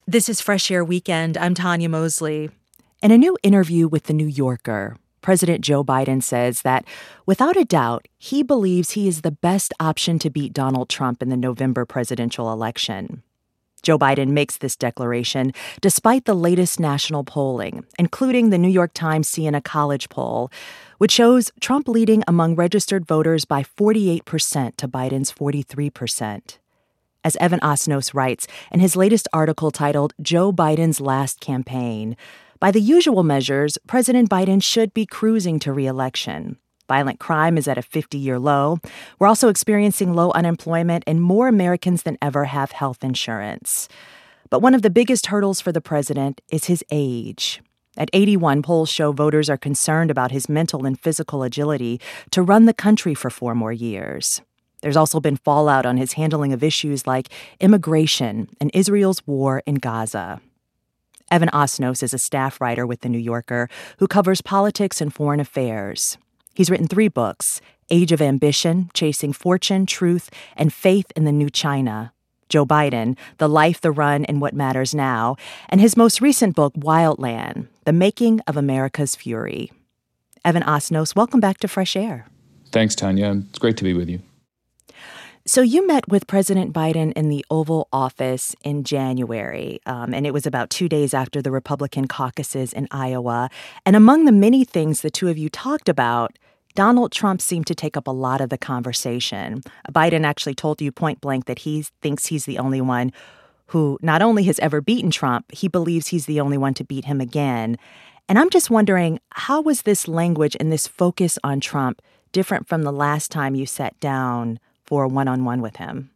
This is Fresh Air Weekend. I'm Tanya Mosley. In a new interview with The New Yorker, President Joe Biden says that, without a doubt, he believes he is the best option to beat Donald Trump in the November presidential election. Joe Biden makes this declaration despite the latest national polling, including the New York Times Siena College poll, which shows Trump leading among registered voters by 48% to Biden's 43%. As Evan Osnos writes in his latest article titled Joe Biden's Last Campaign, by the usual measures, President Biden should be cruising to re-election. Violent crime is at a 50-year low. We're also experiencing low unemployment, and more Americans than ever have health insurance. But one of the biggest hurdles for the president is his age. At 81, polls show voters are concerned about his mental and physical agility to run the country for 4 more years. There's also been fallout on his handling of issues like immigration and Israel's war in Gaza. Evan Osnos is a staff writer with The New Yorker who covers politics and foreign affairs. He's written 3 books: Age of Ambition, Chasing Fortune, Truth, and Faith in the New China, Joe Biden, The Life, the Run, and What Matters Now, and his most recent book, Wildland, The Making of America's Fury. Evan Osnos, welcome back to Fresh Air. Thanks, Tanya. It's great to be with you. So you met with President Biden in the Oval Office in January, and it was about 2 days after the Republican caucuses in Iowa. And among the many things the two of you talked about, Donald Trump seemed to take up a lot of the conversation. Biden actually told you point blank that he thinks he's the only one who not only has ever beaten Trump, he believes he's the only one to beat him again. And I'm just wondering, how was this language and this focus on Trump different from the last time you sat down for a one-on-one with him?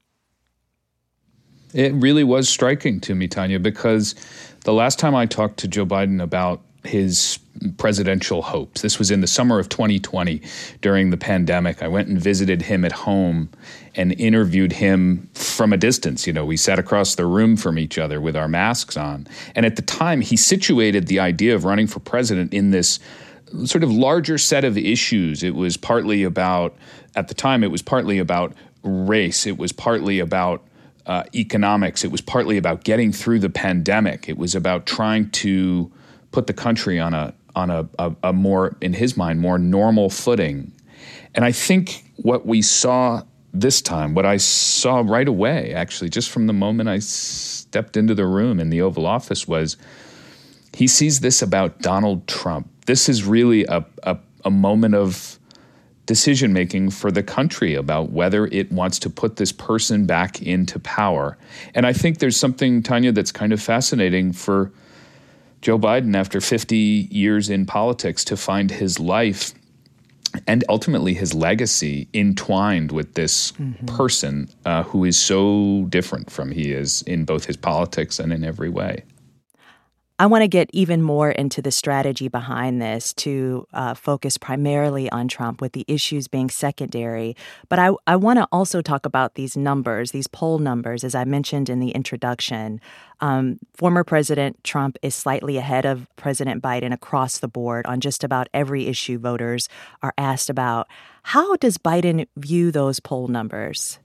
It really was striking to me, Tanya, because the last time I talked to Joe Biden about his presidential hopes, this was in the summer of 2020 during the pandemic. I went and visited him at home and interviewed him from a distance. You know, we sat across the room from each other with our masks on. And at the time, he situated the idea of running for president in this sort of larger set of issues. It was partly about, at the time, it was partly about race. It was partly about economics. It was partly about getting through the pandemic. It was about trying to put the country on a more, in his mind, more normal footing. And I think what we saw this time, what I saw right away, actually, just from the moment I stepped into the room in the Oval Office, was he sees this about Donald Trump. This is really a moment of decision-making for the country about whether it wants to put this person back into power. And I think there's something, Tanya, that's kind of fascinating for Joe Biden after 50 years in politics to find his life and ultimately his legacy entwined with this person who is so different from he is in both his politics and in every way. I want to get even more into the strategy behind this to focus primarily on Trump, with the issues being secondary. But I want to also talk about these numbers, these poll numbers, as I mentioned in the introduction. Former President Trump is slightly ahead of President Biden across the board on just about every issue voters are asked about. How does Biden view those poll numbers?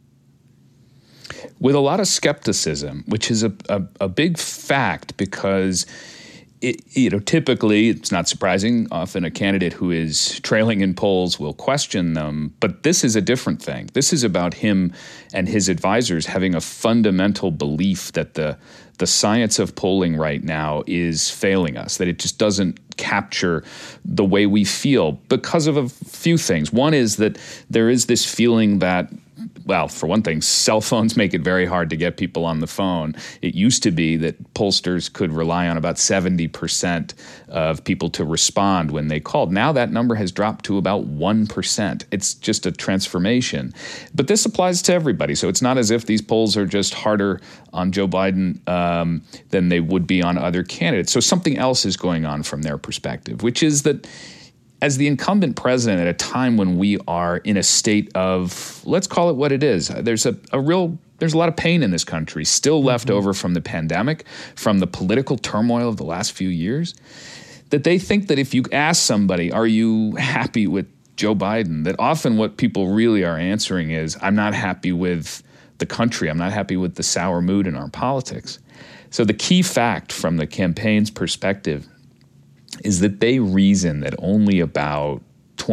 With a lot of skepticism, which is a big fact because, typically, it's not surprising, often a candidate who is trailing in polls will question them. But this is a different thing. This is about him and his advisors having a fundamental belief that the science of polling right now is failing us, that it just doesn't capture the way we feel because of a few things. One is that there is this feeling that, well, for one thing, cell phones make it very hard to get people on the phone. It used to be that pollsters could rely on about 70% of people to respond when they called. Now that number has dropped to about 1%. It's just a transformation. But this applies to everybody. So it's not as if these polls are just harder on Joe Biden than they would be on other candidates. So something else is going on from their perspective, which is that as the incumbent president at a time when we are in a state of, let's call it what it is, there's a lot of pain in this country still left over from the pandemic, from the political turmoil of the last few years, that they think that if you ask somebody, are you happy with Joe Biden, that often what people really are answering is, I'm not happy with the country. I'm not happy with the sour mood in our politics. So the key fact from the campaign's perspective is that they reason that only about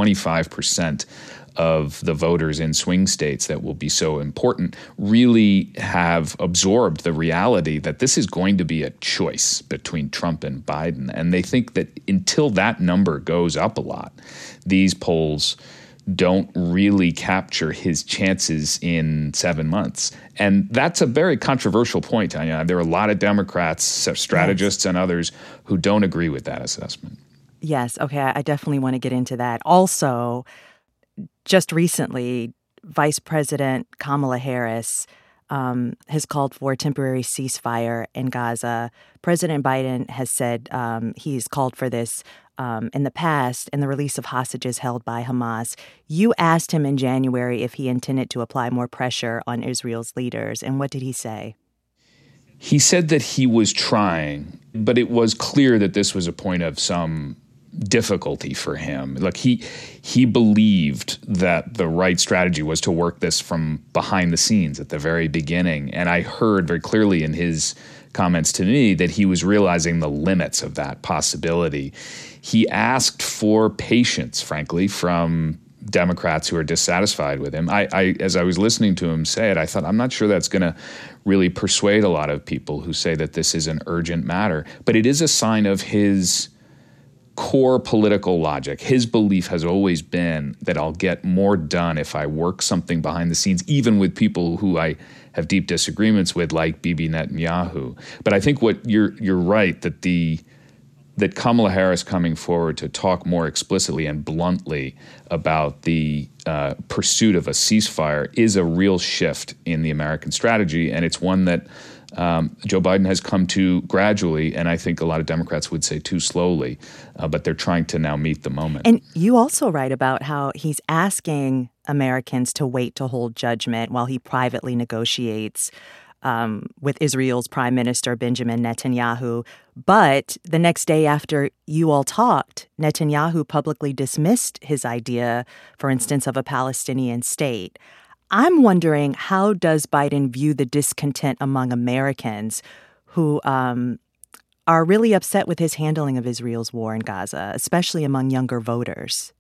25% of the voters in swing states that will be so important really have absorbed the reality that this is going to be a choice between Trump and Biden. And they think that until that number goes up a lot, these polls don't really capture his chances in 7 months. And that's a very controversial point, Tanya. There are a lot of Democrats, strategists, and others who don't agree with that assessment. Yes. Okay. I definitely want to get into that. Also, just recently, Vice President Kamala Harris has called for a temporary ceasefire in Gaza. President Biden has said he's called for this in the past in the release of hostages held by Hamas. You asked him in January if he intended to apply more pressure on Israel's leaders. And what did he say? He said that he was trying, but it was clear that this was a point of some difficulty for him. Like he believed that the right strategy was to work this from behind the scenes at the very beginning. And I heard very clearly in his comments to me that he was realizing the limits of that possibility. He asked for patience, frankly, from Democrats who are dissatisfied with him. I as I was listening to him say it, I thought, I'm not sure that's going to really persuade a lot of people who say that this is an urgent matter. But it is a sign of his core political logic. His belief has always been that I'll get more done if I work something behind the scenes, even with people who I have deep disagreements with, like Bibi Netanyahu. But I think what you're right that Kamala Harris coming forward to talk more explicitly and bluntly about the pursuit of a ceasefire is a real shift in the American strategy, and it's one that Joe Biden has come to gradually, and I think a lot of Democrats would say too slowly, but they're trying to now meet the moment. And you also write about how he's asking Americans to wait to hold judgment while he privately negotiates with Israel's Prime Minister Benjamin Netanyahu. But the next day after you all talked, Netanyahu publicly dismissed his idea, for instance, of a Palestinian state. I'm wondering, how does Biden view the discontent among Americans who are really upset with his handling of Israel's war in Gaza, especially among younger voters?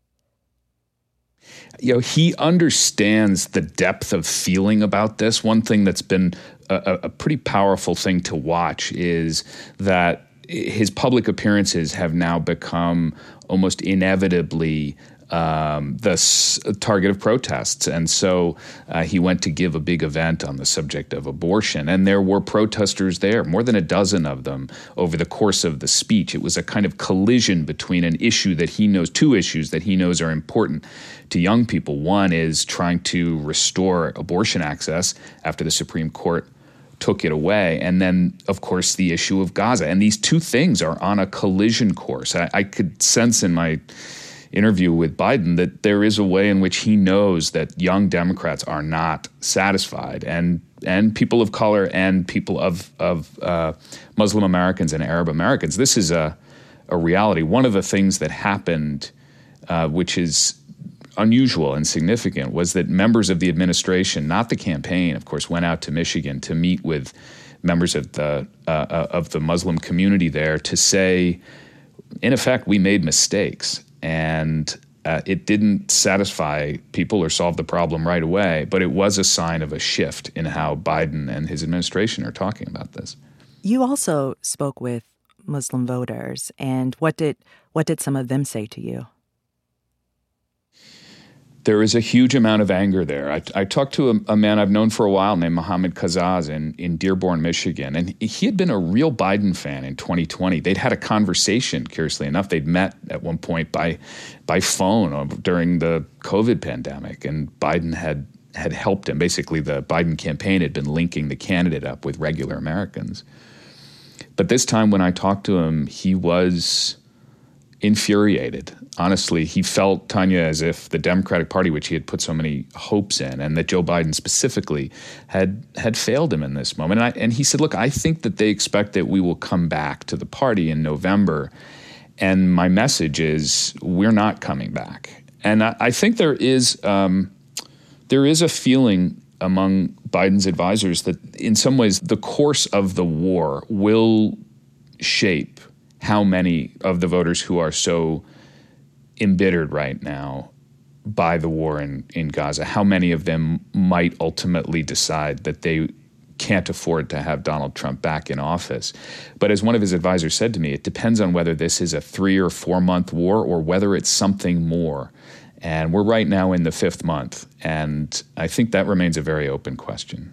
You know, he understands the depth of feeling about this. One thing that's been a pretty powerful thing to watch is that his public appearances have now become almost inevitably the target of protests. And so he went to give a big event on the subject of abortion. And there were protesters there, more than a dozen of them, over the course of the speech. It was a kind of collision between an issue that he knows, two issues that he knows are important to young people. One is trying to restore abortion access after the Supreme Court took it away. And then, of course, the issue of Gaza. And these two things are on a collision course. I could sense in my interview with Biden that there is a way in which he knows that young Democrats are not satisfied, and people of color and people of Muslim Americans and Arab Americans. This is a reality. One of the things that happened, which is unusual and significant, was that members of the administration, not the campaign, of course, went out to Michigan to meet with members of the Muslim community there to say, in effect, we made mistakes. And it didn't satisfy people or solve the problem right away, but it was a sign of a shift in how Biden and his administration are talking about this. You also spoke with Muslim voters, and what did some of them say to you? There is a huge amount of anger there. I talked to a man I've known for a while named Mohammed Kazaz in Dearborn, Michigan, and he had been a real Biden fan in 2020. They'd had a conversation, curiously enough. They'd met at one point by phone during the COVID pandemic, and Biden had helped him. Basically, the Biden campaign had been linking the candidate up with regular Americans. But this time when I talked to him, he was infuriated. Honestly, he felt, Tanya, as if the Democratic Party, which he had put so many hopes in, and that Joe Biden specifically had failed him in this moment. And he said, look, I think that they expect that we will come back to the party in November. And my message is, we're not coming back. And I think there is a feeling among Biden's advisors that in some ways the course of the war will shape how many of the voters who are so embittered right now by the war in Gaza, how many of them might ultimately decide that they can't afford to have Donald Trump back in office. But as one of his advisors said to me, it depends on whether this is a 3 or 4 month war or whether it's something more. And we're right now in the 5th month. And I think that remains a very open question.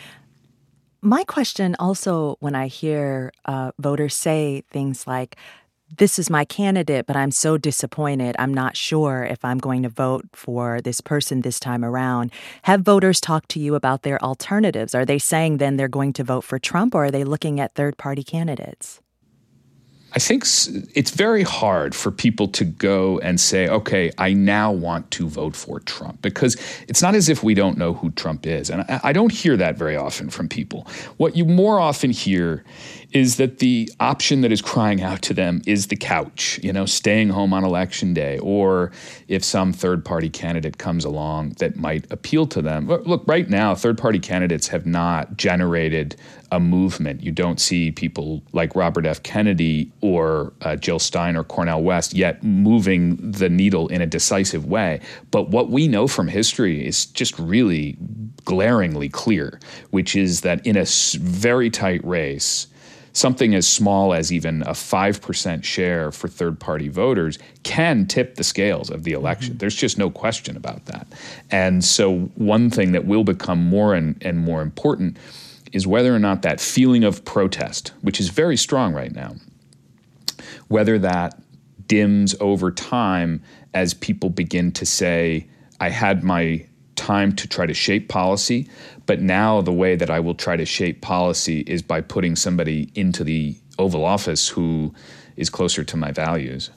My question also, when I hear voters say things like, this is my candidate, but I'm so disappointed. I'm not sure if I'm going to vote for this person this time around. Have voters talked to you about their alternatives? Are they saying then they're going to vote for Trump, or are they looking at third-party candidates? I think it's very hard for people to go and say, okay, I now want to vote for Trump, because it's not as if we don't know who Trump is. And I don't hear that very often from people. What you more often hear is that the option that is crying out to them is the couch, staying home on election day, or if some third-party candidate comes along that might appeal to them. Look, right now, third-party candidates have not generated a movement. You don't see people like Robert F. Kennedy or Jill Stein or Cornel West yet moving the needle in a decisive way. But what we know from history is just really glaringly clear, which is that in a very tight race, something as small as even a 5% share for third-party voters can tip the scales of the election. Mm-hmm. There's just no question about that. And so one thing that will become more and more important is whether or not that feeling of protest, which is very strong right now, whether that dims over time as people begin to say, I had my time to try to shape policy, but now the way that I will try to shape policy is by putting somebody into the Oval Office who is closer to my values.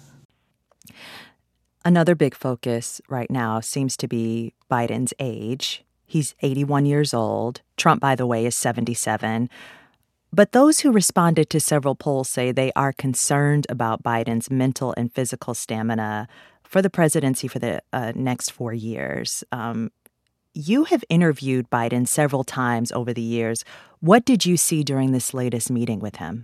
Another big focus right now seems to be Biden's age. He's 81 years old. Trump, by the way, is 77. But those who responded to several polls say they are concerned about Biden's mental and physical stamina for the presidency for the next 4 years. You have interviewed Biden several times over the years. What did you see during this latest meeting with him?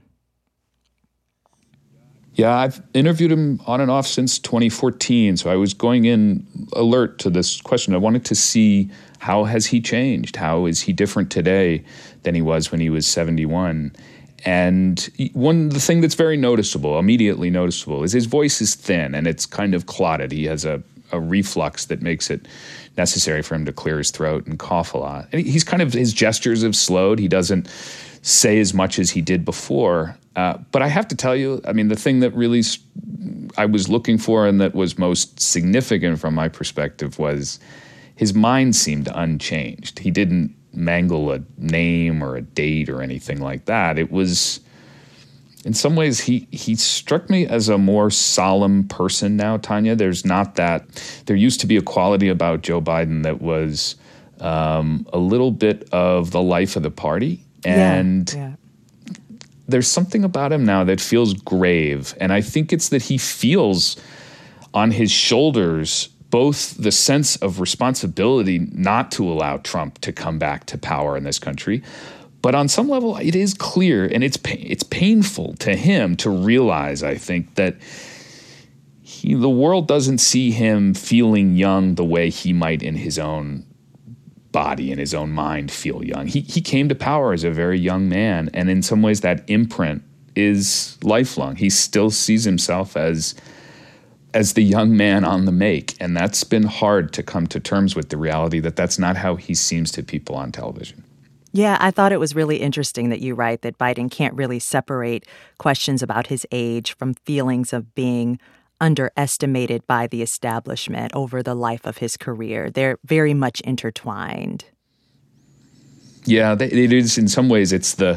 Yeah, I've interviewed him on and off since 2014, so I was going in alert to this question. I wanted to see, how has he changed? How is he different today than he was when he was 71? And the thing that's very noticeable, immediately noticeable, is his voice is thin and it's kind of clotted. He has a reflux that makes it necessary for him to clear his throat and cough a lot. And his gestures have slowed. He doesn't say as much as he did before. But I have to tell you, the thing that really I was looking for and that was most significant from my perspective was his mind seemed unchanged. He didn't mangle a name or a date or anything like that. It was, in some ways, he struck me as a more solemn person now, Tanya. There used to be a quality about Joe Biden that was a little bit of the life of the party. And there's something about him now that feels grave. And I think it's that he feels on his shoulders both the sense of responsibility not to allow Trump to come back to power in this country, but on some level, it is clear, and it's painful to him to realize, I think, that the world doesn't see him feeling young the way he might in his own body, in his own mind, feel young. He came to power as a very young man, and in some ways that imprint is lifelong. He still sees himself as the young man on the make, and that's been hard to come to terms with the reality that that's not how he seems to people on television. Yeah, I thought it was really interesting that you write that Biden can't really separate questions about his age from feelings of being underestimated by the establishment over the life of his career. They're very much intertwined. Yeah, it is. In some ways, it's the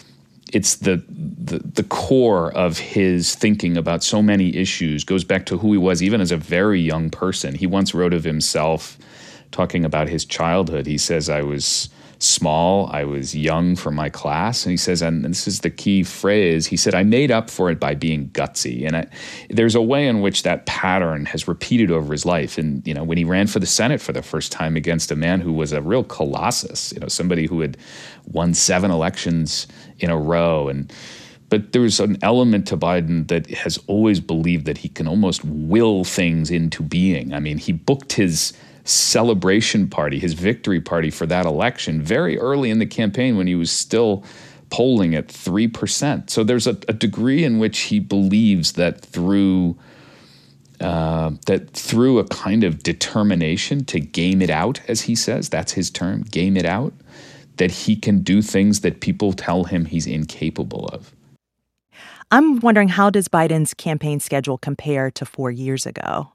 core of his thinking about so many issues. Goes back to who he was even as a very young person. He once wrote of himself, talking about his childhood. He says, I was small, I was young for my class. And he says, and this is the key phrase, he said, I made up for it by being gutsy. And there's a way in which that pattern has repeated over his life. And, when he ran for the Senate for the first time against a man who was a real colossus, somebody who had won 7 elections in a row. But there's an element to Biden that has always believed that he can almost will things into being. I mean, he booked his celebration party, his victory party for that election very early in the campaign when he was still polling at 3%. So there's a degree in which he believes that through a kind of determination to game it out, as he says, that's his term, game it out, that he can do things that people tell him he's incapable of. I'm wondering, how does Biden's campaign schedule compare to 4 years ago?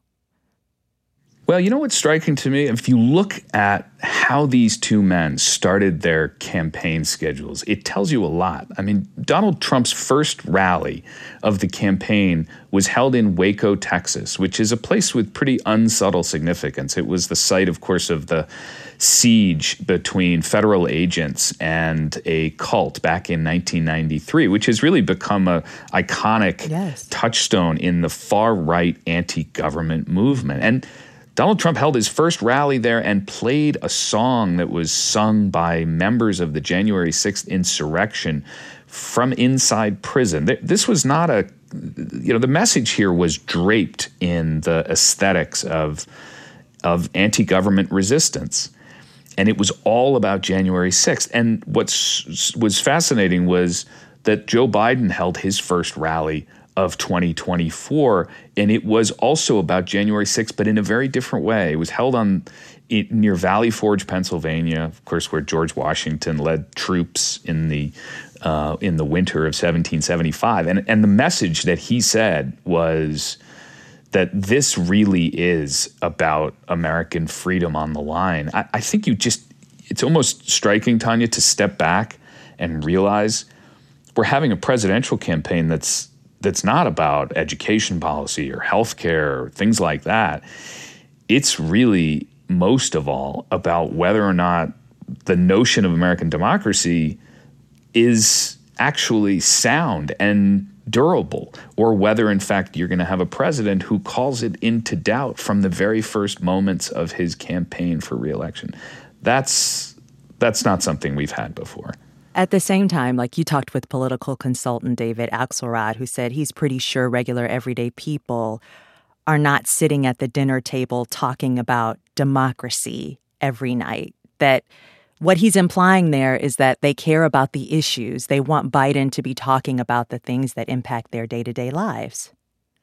Well, what's striking to me, if you look at how these two men started their campaign schedules, it tells you a lot. I mean, Donald Trump's first rally of the campaign was held in Waco, Texas, which is a place with pretty unsubtle significance. It was the site, of course, of the siege between federal agents and a cult back in 1993, which has really become an iconic touchstone in the far-right anti-government movement. And Donald Trump held his first rally there and played a song that was sung by members of the January 6th insurrection from inside prison. This was not the message here was draped in the aesthetics of anti-government resistance. And it was all about January 6th. And what was fascinating was that Joe Biden held his first rally of 2024, and it was also about January 6th, but in a very different way. It was held near Valley Forge, Pennsylvania, of course, where George Washington led troops in the winter of 1775. And the message that he said was that this really is about American freedom on the line. I think it's almost striking, Tanya, to step back and realize we're having a presidential campaign that's not about education policy or healthcare or things like that. It's really, most of all, about whether or not the notion of American democracy is actually sound and durable, or whether, in fact, you're going to have a president who calls it into doubt from the very first moments of his campaign for re-election. That's not something we've had before. At the same time, like, you talked with political consultant David Axelrod, who said he's pretty sure regular everyday people are not sitting at the dinner table talking about democracy every night. That what he's implying there is that they care about the issues. They want Biden to be talking about the things that impact their day-to-day lives.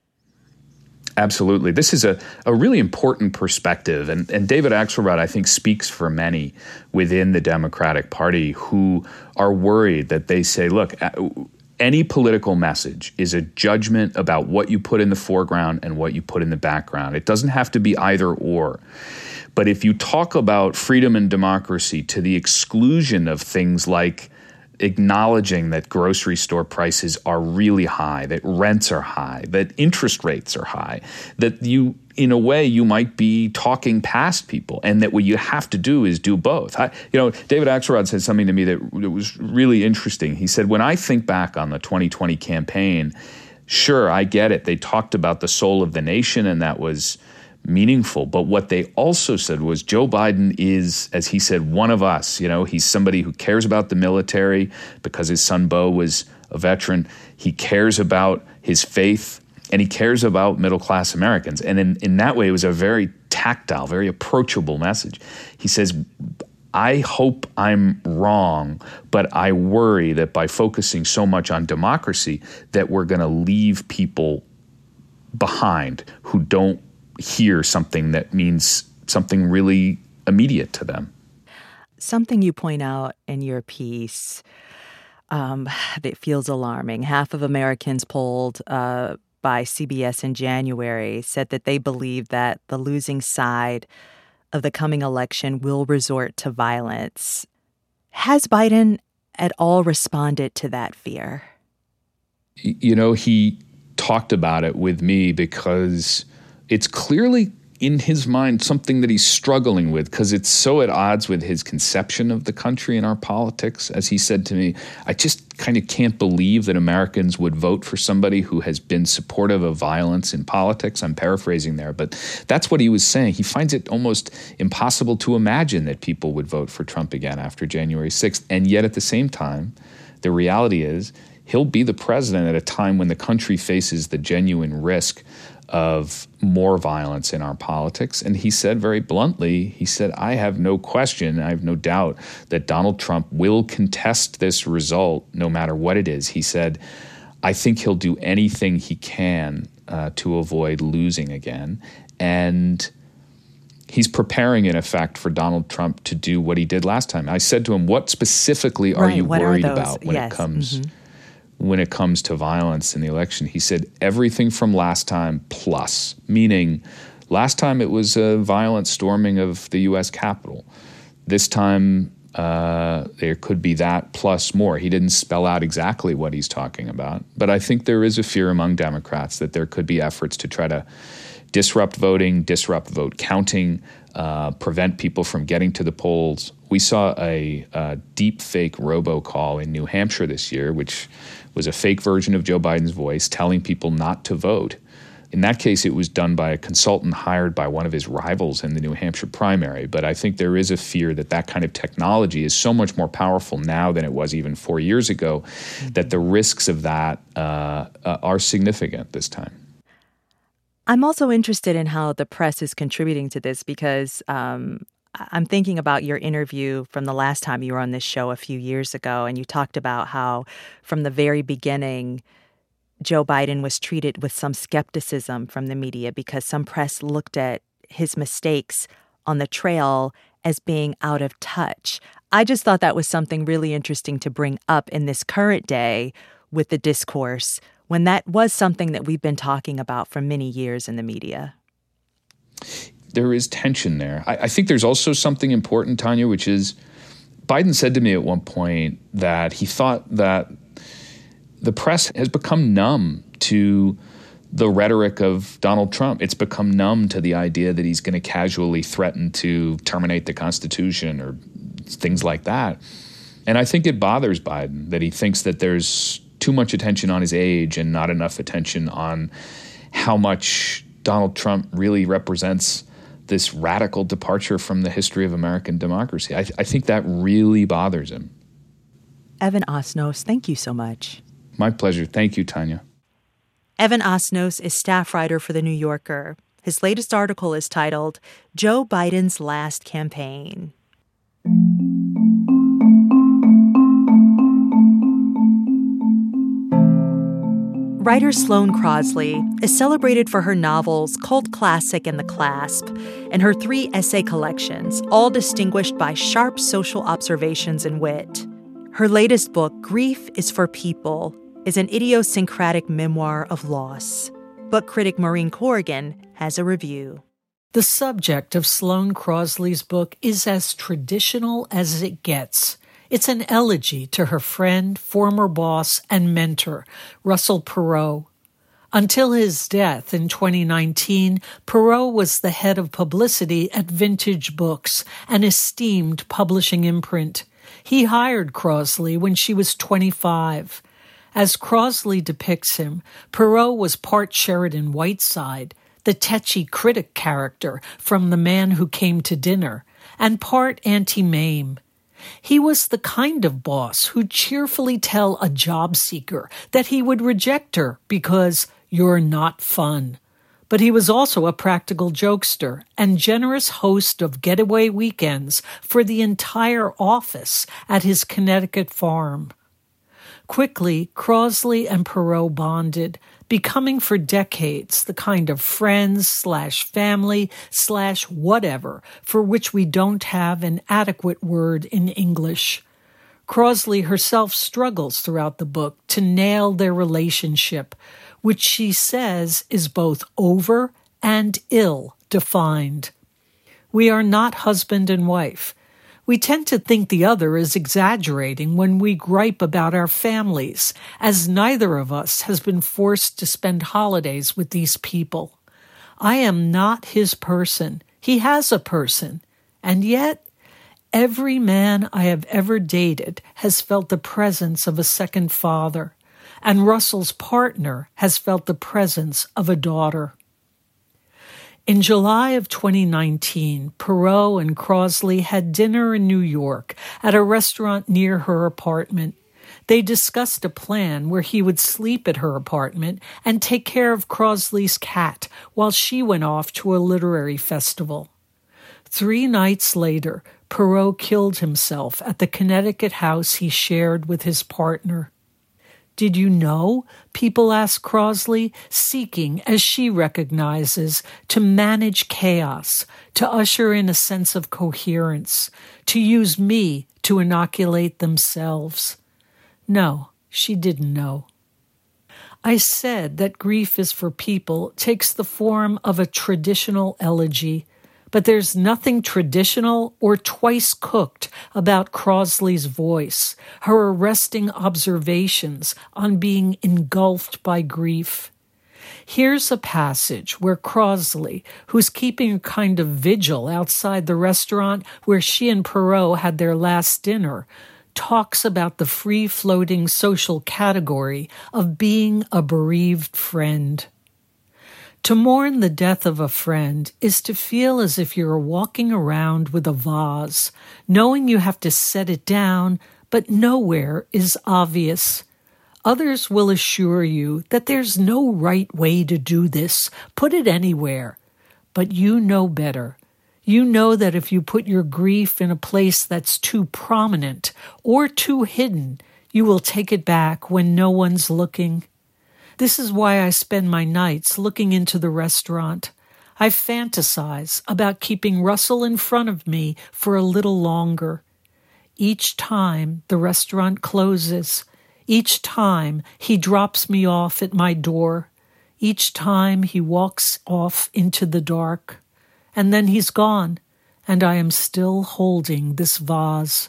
Absolutely. This is a really important perspective. And David Axelrod, I think, speaks for many within the Democratic Party who are worried that they say, look, any political message is a judgment about what you put in the foreground and what you put in the background. It doesn't have to be either or. But if you talk about freedom and democracy to the exclusion of things like acknowledging that grocery store prices are really high, that rents are high, that interest rates are high, that you, in a way, you might be talking past people, and that what you have to do is do both. David Axelrod said something to me that was really interesting. He said, when I think back on the 2020 campaign, sure, I get it. They talked about the soul of the nation, and that was meaningful. But what they also said was Joe Biden is, as he said, one of us. He's somebody who cares about the military because his son Beau was a veteran. He cares about his faith, and he cares about middle-class Americans. And in that way, it was a very tactile, very approachable message. He says, I hope I'm wrong, but I worry that by focusing so much on democracy that we're going to leave people behind who don't hear something that means something really immediate to them. Something you point out in your piece that feels alarming. Half of Americans polled by CBS in January said that they believe that the losing side of the coming election will resort to violence. Has Biden at all responded to that fear? He talked about it with me because it's clearly in his mind, something that he's struggling with because it's so at odds with his conception of the country and our politics. As he said to me, I just kind of can't believe that Americans would vote for somebody who has been supportive of violence in politics. I'm paraphrasing there, but that's what he was saying. He finds it almost impossible to imagine that people would vote for Trump again after January 6th. And yet at the same time, the reality is he'll be the president at a time when the country faces the genuine risk of more violence in our politics. And he said very bluntly, he said, I have no question, I have no doubt that Donald Trump will contest this result no matter what it is. He said, I think he'll do anything he can to avoid losing again. And he's preparing, in effect, for Donald Trump to do what he did last time. I said to him, what specifically are you worried about when it comes when it comes to violence in the election? He said, everything from last time plus, meaning last time it was a violent storming of the U.S. Capitol. This time there could be that plus more. He didn't spell out exactly what he's talking about, but I think there is a fear among Democrats that there could be efforts to try to disrupt voting, disrupt vote counting, prevent people from getting to the polls. We saw a deep fake robocall in New Hampshire this year, which was a fake version of Joe Biden's voice telling people not to vote. In that case, it was done by a consultant hired by one of his rivals in the New Hampshire primary. But I think there is a fear that that kind of technology is so much more powerful now than it was even 4 years ago, that the risks of that are significant this time. I'm also interested in how the press is contributing to this because I'm thinking about your interview from the last time you were on this show a few years ago, and you talked about how from the very beginning, Joe Biden was treated with some skepticism from the media because some press looked at his mistakes on the trail as being out of touch. I just thought that was something really interesting to bring up in this current day with the discourse, when that was something that we've been talking about for many years in the media. There is tension there. I think there's also something important, Tanya, which is Biden said to me at one point that he thought that the press has become numb to the rhetoric of Donald Trump. It's become numb to the idea that he's going to casually threaten to terminate the Constitution or things like that. And I think it bothers Biden that he thinks that there's too much attention on his age and not enough attention on how much Donald Trump really represents this radical departure from the history of American democracy. I think that really bothers him. Evan Osnos, thank you so much. My pleasure. Thank you, Tanya. Evan Osnos is staff writer for The New Yorker. His latest article is titled, Joe Biden's Last Campaign. Writer Sloane Crosley is celebrated for her novels Cult Classic and The Clasp, and her 3 essay collections, all distinguished by sharp social observations and wit. Her latest book, Grief is for People, is an idiosyncratic memoir of loss. Book critic Maureen Corrigan has a review. The subject of Sloane Crosley's book is as traditional as it gets. It's an elegy to her friend, former boss, and mentor, Russell Perot. Until his death in 2019, Perot was the head of publicity at Vintage Books, an esteemed publishing imprint. He hired Crosley when she was 25. As Crosley depicts him, Perot was part Sheridan Whiteside, the tetchy critic character from The Man Who Came to Dinner, and part Auntie Mame. He was the kind of boss who'd cheerfully tell a job seeker that he would reject her because you're not fun. But he was also a practical jokester and generous host of getaway weekends for the entire office at his Connecticut farm. Quickly, Crosley and Perot bonded, becoming for decades the kind of friends/family/whatever for which we don't have an adequate word in English. Crosley herself struggles throughout the book to nail their relationship, which she says is both over and ill-defined. We are not husband and wife. We tend to think the other is exaggerating when we gripe about our families, as neither of us has been forced to spend holidays with these people. I am not his person. He has a person. And yet, every man I have ever dated has felt the presence of a second father, and Russell's partner has felt the presence of a daughter. In July of 2019, Perot and Crosley had dinner in New York at a restaurant near her apartment. They discussed a plan where he would sleep at her apartment and take care of Crosley's cat while she went off to a literary festival. 3 nights later, Perot killed himself at the Connecticut house he shared with his partner. Did you know? People ask Crosley, seeking, as she recognizes, to manage chaos, to usher in a sense of coherence, to use me to inoculate themselves. No, she didn't know. I said that Grief is for People takes the form of a traditional elegy, but there's nothing traditional or twice cooked about Crosley's voice, her arresting observations on being engulfed by grief. Here's a passage where Crosley, who's keeping a kind of vigil outside the restaurant where she and Perot had their last dinner, talks about the free-floating social category of being a bereaved friend. To mourn the death of a friend is to feel as if you're walking around with a vase, knowing you have to set it down, but nowhere is obvious. Others will assure you that there's no right way to do this, put it anywhere. But you know better. You know that if you put your grief in a place that's too prominent or too hidden, you will take it back when no one's looking. This is why I spend my nights looking into the restaurant. I fantasize about keeping Russell in front of me for a little longer. Each time the restaurant closes, each time he drops me off at my door, each time he walks off into the dark, and then he's gone, and I am still holding this vase.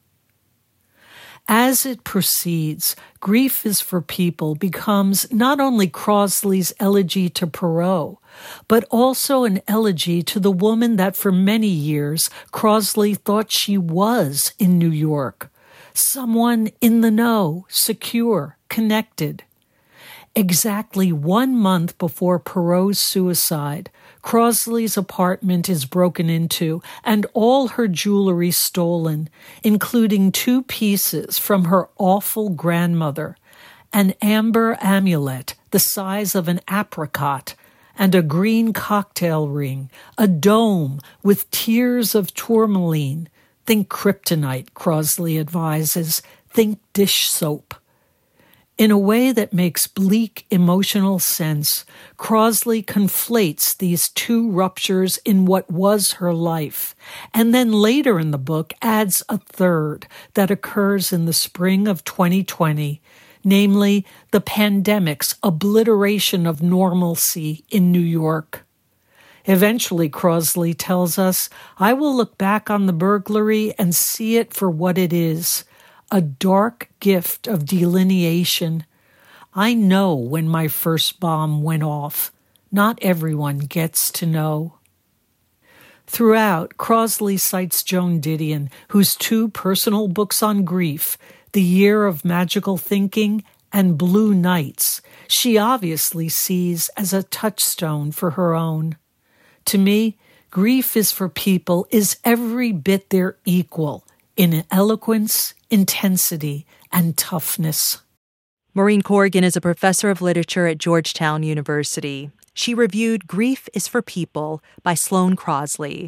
As it proceeds, Grief is for People becomes not only Crosley's elegy to Perot, but also an elegy to the woman that for many years Crosley thought she was in New York, someone in the know, secure, connected. Exactly 1 month before Perot's suicide, Crosley's apartment is broken into and all her jewelry stolen, including 2 pieces from her awful grandmother, an amber amulet the size of an apricot, and a green cocktail ring, a dome with tears of tourmaline. Think kryptonite, Crosley advises. Think dish soap. In a way that makes bleak emotional sense, Crosley conflates these 2 ruptures in what was her life, and then later in the book adds a third that occurs in the spring of 2020, namely the pandemic's obliteration of normalcy in New York. Eventually, Crosley tells us, I will look back on the burglary and see it for what it is, a dark gift of delineation. I know when my first bomb went off. Not everyone gets to know. Throughout, Crosley cites Joan Didion, whose 2 personal books on grief, The Year of Magical Thinking and Blue Nights, she obviously sees as a touchstone for her own. To me, Grief is for People is every bit their equal in eloquence, intensity, and toughness. Maureen Corrigan is a professor of literature at Georgetown University. She reviewed Grief is for People by Sloane Crosley.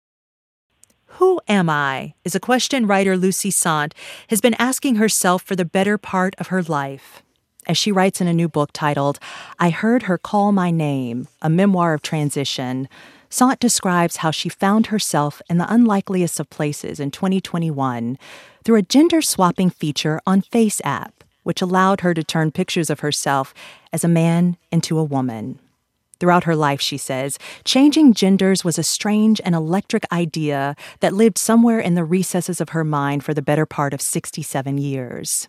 Who am I? Is a question writer Lucy Sant has been asking herself for the better part of her life. As she writes in a new book titled, I Heard Her Call My Name, a memoir of transition, Sant describes how she found herself in the unlikeliest of places in 2021 through a gender-swapping feature on FaceApp, which allowed her to turn pictures of herself as a man into a woman. Throughout her life, she says, changing genders was a strange and electric idea that lived somewhere in the recesses of her mind for the better part of 67 years.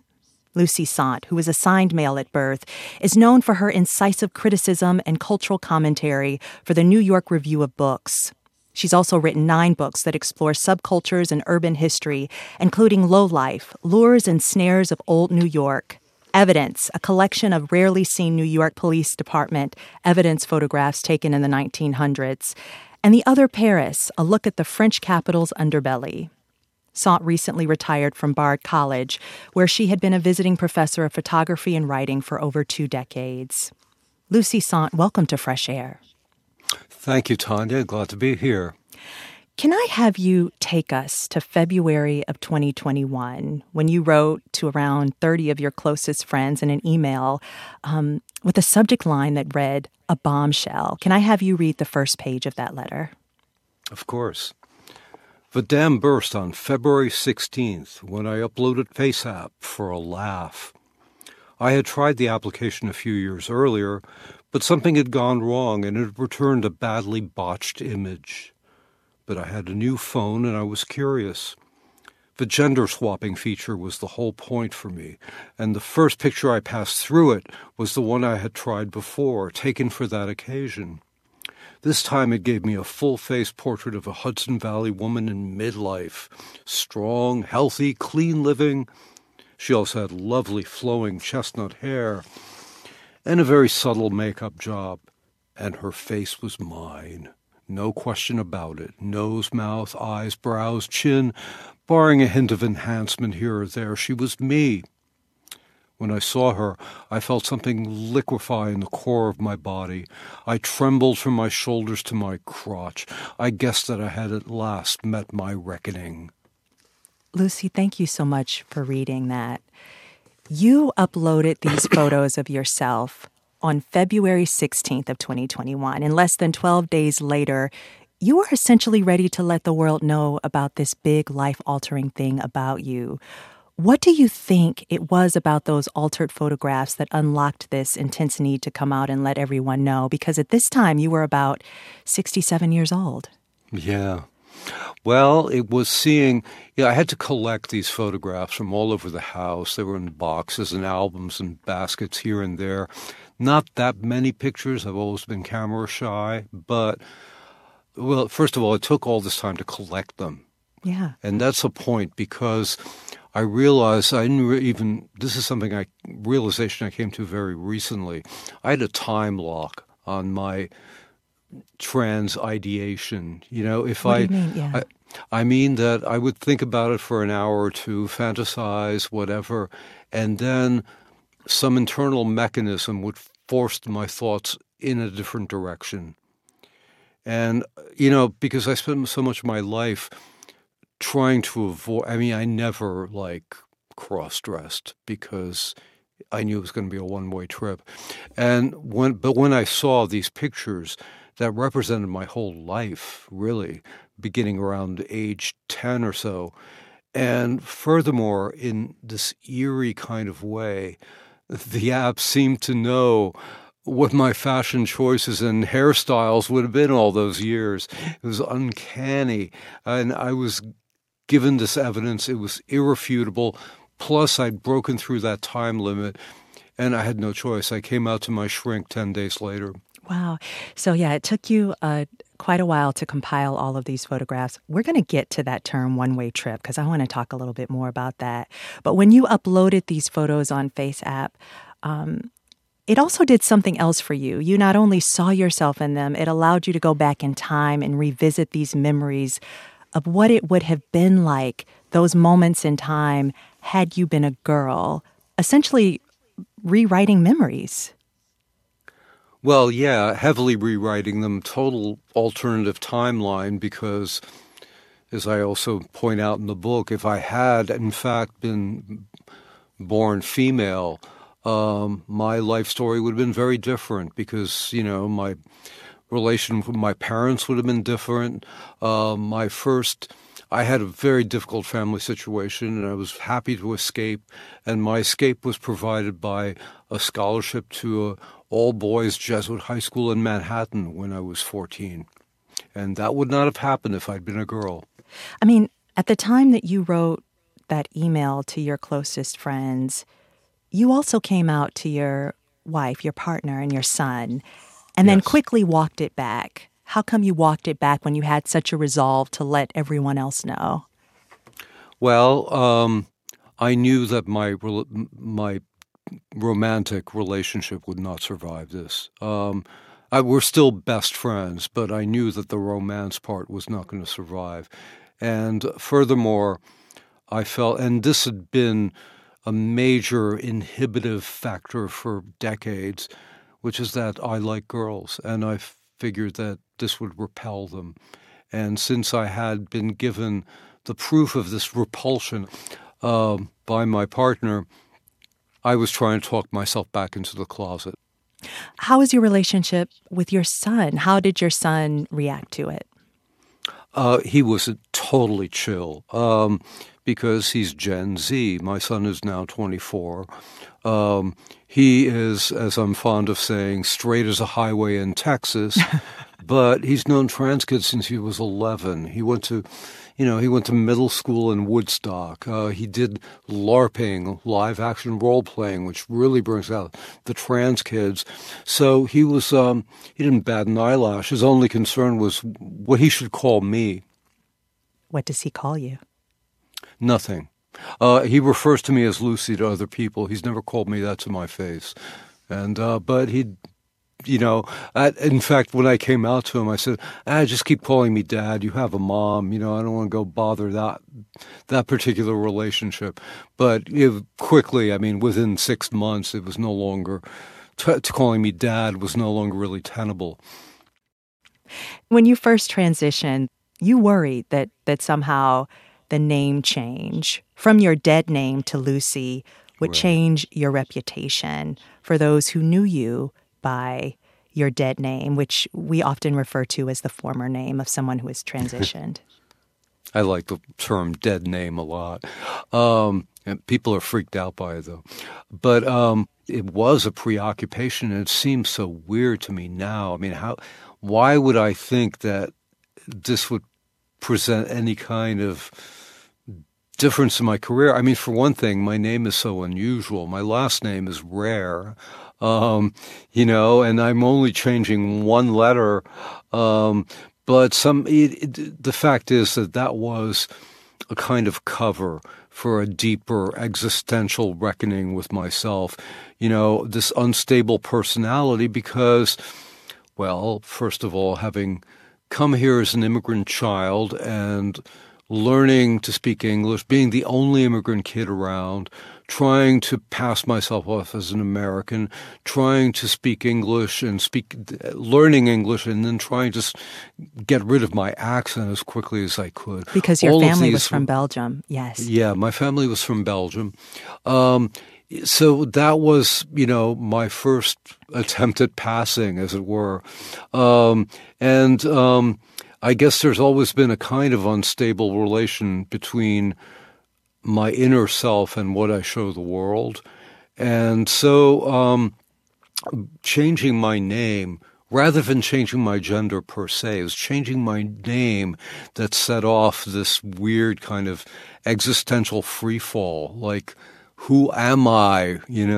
Lucy Sant, who was assigned male at birth, is known for her incisive criticism and cultural commentary for the New York Review of Books. She's also written 9 books that explore subcultures and urban history, including Lowlife, Lures and Snares of Old New York, Evidence, a collection of rarely seen New York Police Department evidence photographs taken in the 1900s, and The Other Paris, a look at the French capital's underbelly. Sant recently retired from Bard College, where she had been a visiting professor of photography and writing for over 2 decades. Lucy Sant, welcome to Fresh Air. Thank you, Tanya. Glad to be here. Can I have you take us to February of 2021, when you wrote to around 30 of your closest friends in an email with a subject line that read, "A bombshell"? Can I have you read the first page of that letter? Of course. The dam burst on February 16th when I uploaded FaceApp for a laugh. I had tried the application a few years earlier, but something had gone wrong and it returned a badly botched image. But I had a new phone and I was curious. The gender swapping feature was the whole point for me, and the first picture I passed through it was the one I had tried before, taken for that occasion. This time it gave me a full-face portrait of a Hudson Valley woman in midlife, strong, healthy, clean living. She also had lovely flowing chestnut hair and a very subtle makeup job, and her face was mine. No question about it. Nose, mouth, eyes, brows, chin, barring a hint of enhancement here or there, she was me. When I saw her, I felt something liquefy in the core of my body. I trembled from my shoulders to my crotch. I guessed that I had at last met my reckoning. Lucy, thank you so much for reading that. You uploaded these photos of yourself on February 16th of 2021, and less than 12 days later, you were essentially ready to let the world know about this big life-altering thing about you. What do you think it was about those altered photographs that unlocked this intense need to come out and let everyone know? Because at this time, you were about 67 years old. Yeah. Well, it was seeing, I had to collect these photographs from all over the house. They were in boxes and albums and baskets here and there. Not that many pictures. I've always been camera shy. But, well, first of all, it took all this time to collect them. Yeah. And that's a point because I realized I didn't even, this is something realization I came to very recently. I had a time lock on my trans ideation. You know, if What do you mean? Yeah. I mean that I would think about it for an hour or two, fantasize, whatever, and then some internal mechanism would force my thoughts in a different direction. And, because I spent so much of my life trying to avoid, I never cross-dressed because I knew it was going to be a one-way trip. But when I saw these pictures that represented my whole life, really, beginning around age 10 or so, and furthermore, in this eerie kind of way, the app seemed to know what my fashion choices and hairstyles would have been all those years. It was uncanny. And I was given this evidence. It was irrefutable. Plus, I'd broken through that time limit, and I had no choice. I came out to my shrink 10 days later. Wow. So, yeah, it took you quite a while to compile all of these photographs. We're going to get to that term one-way trip because I want to talk a little bit more about that. But when you uploaded these photos on FaceApp, it also did something else for you. You not only saw yourself in them, it allowed you to go back in time and revisit these memories of what it would have been like, those moments in time, had you been a girl, essentially rewriting memories. Well, yeah, heavily rewriting them, total alternative timeline, because, as I also point out in the book, if I had, in fact, been born female, my life story would have been very different because, my relation with my parents would have been different. I had a very difficult family situation, and I was happy to escape, and my escape was provided by a scholarship to a all-boys Jesuit high school in Manhattan when I was 14. And that would not have happened if I'd been a girl. I mean, at the time that you wrote that email to your closest friends, you also came out to your wife, your partner, and your son, and then Yes. quickly walked it back. How come you walked it back when you had such a resolve to let everyone else know? Well, I knew that my romantic relationship would not survive this. We're still best friends, but I knew that the romance part was not going to survive. And furthermore, I felt, and this had been a major inhibitive factor for decades, which is that I like girls, and I figured that this would repel them. And since I had been given the proof of this repulsion by my partner, I was trying to talk myself back into the closet. How is your relationship with your son? How did your son react to it? He was totally chill because he's Gen Z. My son is now 24. He is, as I'm fond of saying, straight as a highway in Texas, but he's known trans kids since he was 11. He went to middle school in Woodstock. He did LARPing, live action role playing, which really brings out the trans kids. So he didn't bat an eyelash. His only concern was what he should call me. What does he call you? Nothing. He refers to me as Lucy to other people. He's never called me that to my face. And, but he, in fact, when I came out to him, I said, just keep calling me Dad. You have a mom. I don't want to go bother that particular relationship. But quickly, within 6 months, it was no longer, calling me Dad was no longer really tenable. When you first transitioned, you worried that somehow the name change from your dead name to Lucy would change your reputation for those who knew you by your dead name, which we often refer to as the former name of someone who has transitioned. I like the term dead name a lot. And people are freaked out by it, though. But it was a preoccupation, and it seems so weird to me now. Why would I think that this would present any kind of difference in my career? For one thing, my name is so unusual. My last name is rare, and I'm only changing one letter. But the fact is that was a kind of cover for a deeper existential reckoning with myself. This unstable personality because, well, first of all, having come here as an immigrant child and learning to speak English, being the only immigrant kid around, trying to pass myself off as an American, trying to speak English and learning English, and then trying to get rid of my accent as quickly as I could. Because your family was from Belgium, yes. Yeah, my family was from Belgium. So that was, my first attempt at passing, as it were. I guess there's always been a kind of unstable relation between my inner self and what I show the world. And so changing my name, rather than changing my gender per se, is changing my name that set off this weird kind of existential free fall, like, who am I?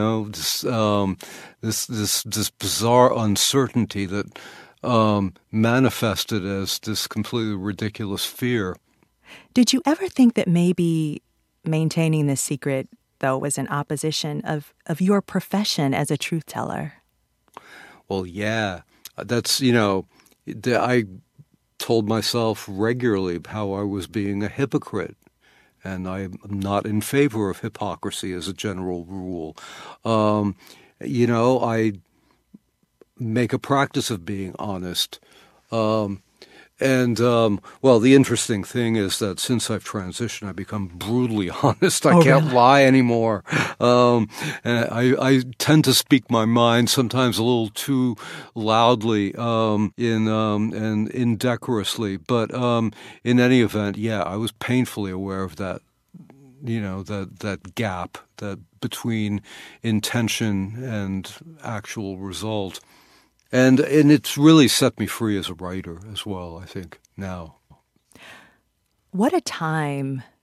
This bizarre uncertainty that manifested as this completely ridiculous fear. Did you ever think that maybe maintaining this secret, though, was in opposition of your profession as a truth teller? Well, yeah. That's, I told myself regularly how I was being a hypocrite. And I'm not in favor of hypocrisy as a general rule. I make a practice of being honest. The interesting thing is that since I've transitioned, I've become brutally honest. I can't lie anymore. And I tend to speak my mind, sometimes a little too loudly and indecorously. But in any event, I was painfully aware of that. That gap that between intention and actual result. And it's really set me free as a writer as well, I think, now. What a time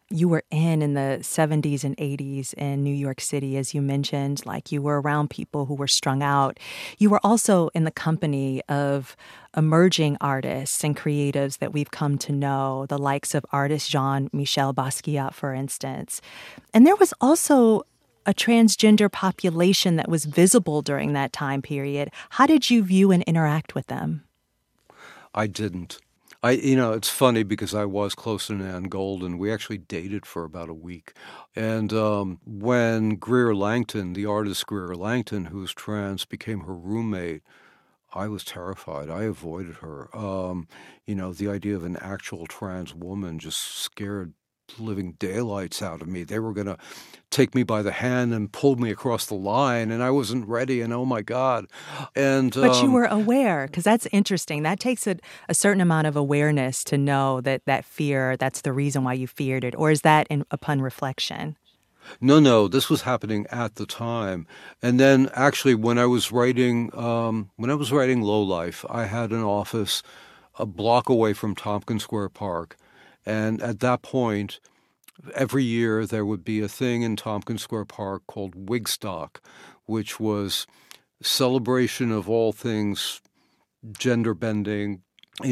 you were in the 70s and 80s in New York City, as you mentioned, like you were around people who were strung out. You were also in the company of emerging artists and creatives that we've come to know, the likes of artist Jean-Michel Basquiat, for instance. And there was also a transgender population that was visible during that time period. How did you view and interact with them? I didn't. It's funny because I was close to Nan Goldin. We actually dated for about a week. And when Greer Langton, the artist Greer Langton, who's trans, became her roommate, I was terrified. I avoided her. The idea of an actual trans woman just scared living daylights out of me. They were going to take me by the hand and pull me across the line, and I wasn't ready, and oh my God. But you were aware, because that's interesting. That takes a certain amount of awareness to know that fear, that's the reason why you feared it. Or is that upon reflection? No, this was happening at the time. And then actually when I was writing Low Life, I had an office a block away from Tompkins Square Park. And at that point, every year there would be a thing in Tompkins Square Park called Wigstock, which was celebration of all things gender bending,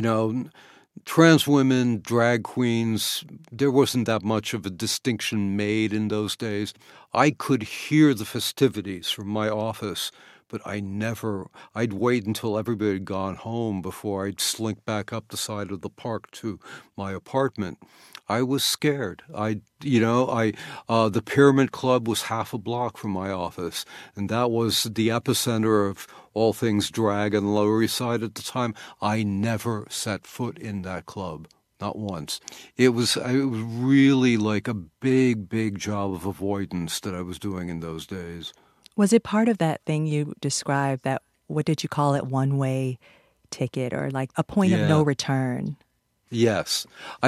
trans women, drag queens. There wasn't that much of a distinction made in those days. I could hear the festivities from my office, but I'd wait until everybody had gone home before I'd slink back up the side of the park to my apartment. I was scared. The Pyramid Club was half a block from my office, and that was the epicenter of all things drag on the Lower East Side at the time. I never set foot in that club, not once. It was really like a big, big job of avoidance that I was doing in those days. Was it part of that thing you described, that, what did you call it, one-way ticket, or like a point of no return? Yes.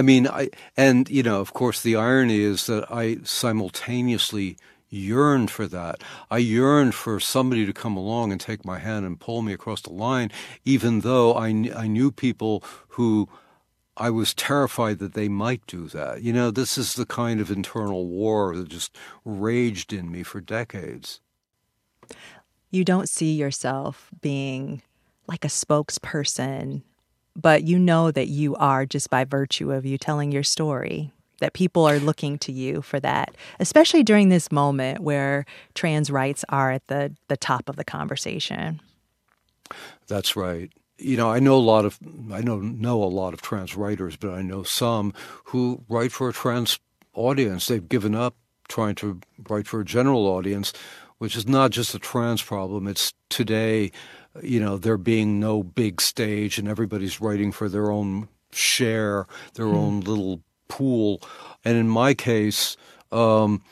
Of course, the irony is that I simultaneously yearned for that. I yearned for somebody to come along and take my hand and pull me across the line, even though I knew people who I was terrified that they might do that. This is the kind of internal war that just raged in me for decades. You don't see yourself being like a spokesperson, but you know that you are, just by virtue of you telling your story, that people are looking to you for that, especially during this moment where trans rights are at the top of the conversation. That's right. I know a lot of trans writers, but I know some who write for a trans audience. They've given up trying to write for a general audience, which is not just a trans problem. It's today, there being no big stage and everybody's writing for their own share, their own little pool. And in my case, I'm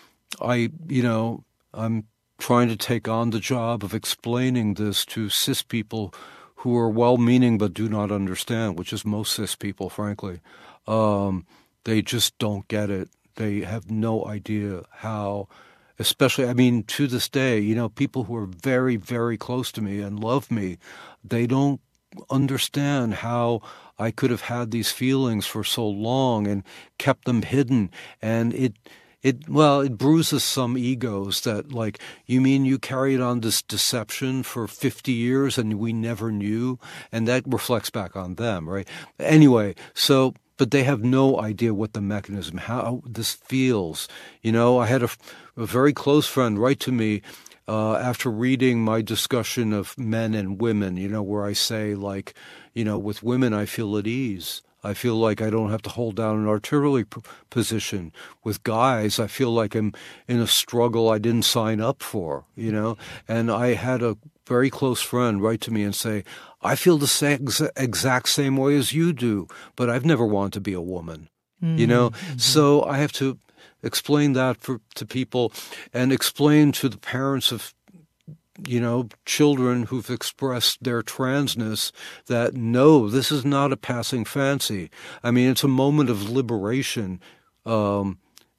trying to take on the job of explaining this to cis people who are well-meaning but do not understand, which is most cis people, frankly. They just don't get it. They have no idea how. Especially, to this day, people who are very, very close to me and love me, they don't understand how I could have had these feelings for so long and kept them hidden. And it bruises some egos that, like, you mean you carried on this deception for 50 years and we never knew? And that reflects back on them, right? Anyway, but they have no idea what the mechanism, how this feels. I had a very close friend write to me after reading my discussion of men and women, where I say, like, with women I feel at ease. I feel like I don't have to hold down an artillery position. With guys, I feel like I'm in a struggle I didn't sign up for, And I had a very close friend write to me and say, I feel the exact same way as you do, but I've never wanted to be a woman, Mm-hmm. So I have to explain that to people and explain to the parents of children who've expressed their transness that, no, this is not a passing fancy. It's a moment of liberation.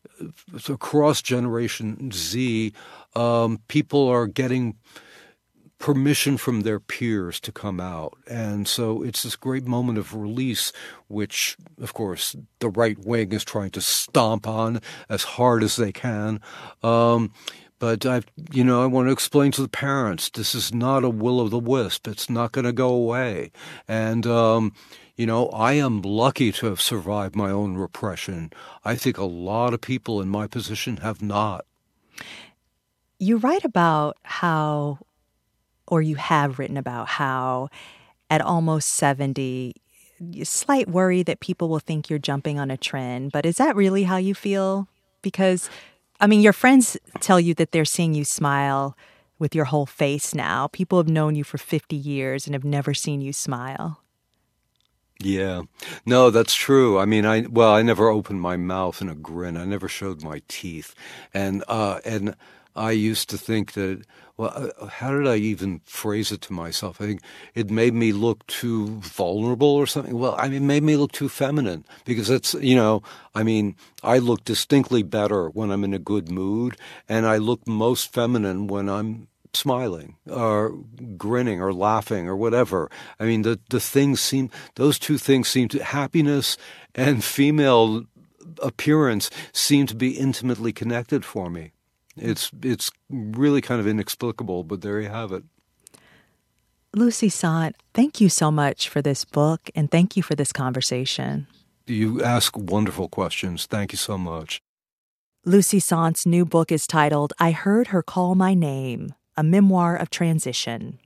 Across Generation Z, people are getting permission from their peers to come out. And so it's this great moment of release, which, of course, the right wing is trying to stomp on as hard as they can. But I want to explain to the parents, this is not a will-o'-the-wisp. It's not going to go away. And, I am lucky to have survived my own repression. I think a lot of people in my position have not. You write about how, or you have written about how, at almost 70, slight worry that people will think you're jumping on a trend. But is that really how you feel? Because, your friends tell you that they're seeing you smile with your whole face now. People have known you for 50 years and have never seen you smile. Yeah. No, that's true. I never opened my mouth in a grin. I never showed my teeth. And I used to think that, how did I even phrase it to myself? I think it made me look too vulnerable or something. It made me look too feminine because it's, I look distinctly better when I'm in a good mood, and I look most feminine when I'm smiling or grinning or laughing or whatever. Those two things seem to, happiness and female appearance seem to be intimately connected for me. It's really kind of inexplicable, but there you have it. Lucy Sant, thank you so much for this book, and thank you for this conversation. You ask wonderful questions. Thank you so much. Lucy Sant's new book is titled I Heard Her Call My Name, a memoir of transition.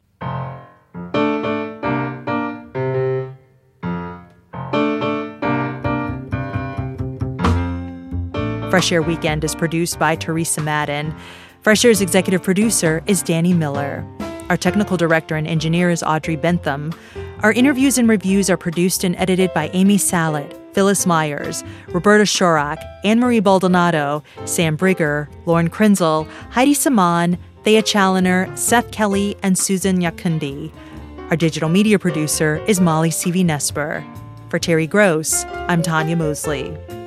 Fresh Air Weekend is produced by Teresa Madden. Fresh Air's executive producer is Danny Miller. Our technical director and engineer is Audrey Bentham. Our interviews and reviews are produced and edited by Amy Sallet, Phyllis Myers, Roberta Shorak, Anne-Marie Baldonado, Sam Brigger, Lauren Krenzel, Heidi Saman, Thea Challoner, Seth Kelly, and Susan Yakundi. Our digital media producer is Molly C.V. Nesper. For Terry Gross, I'm Tanya Mosley.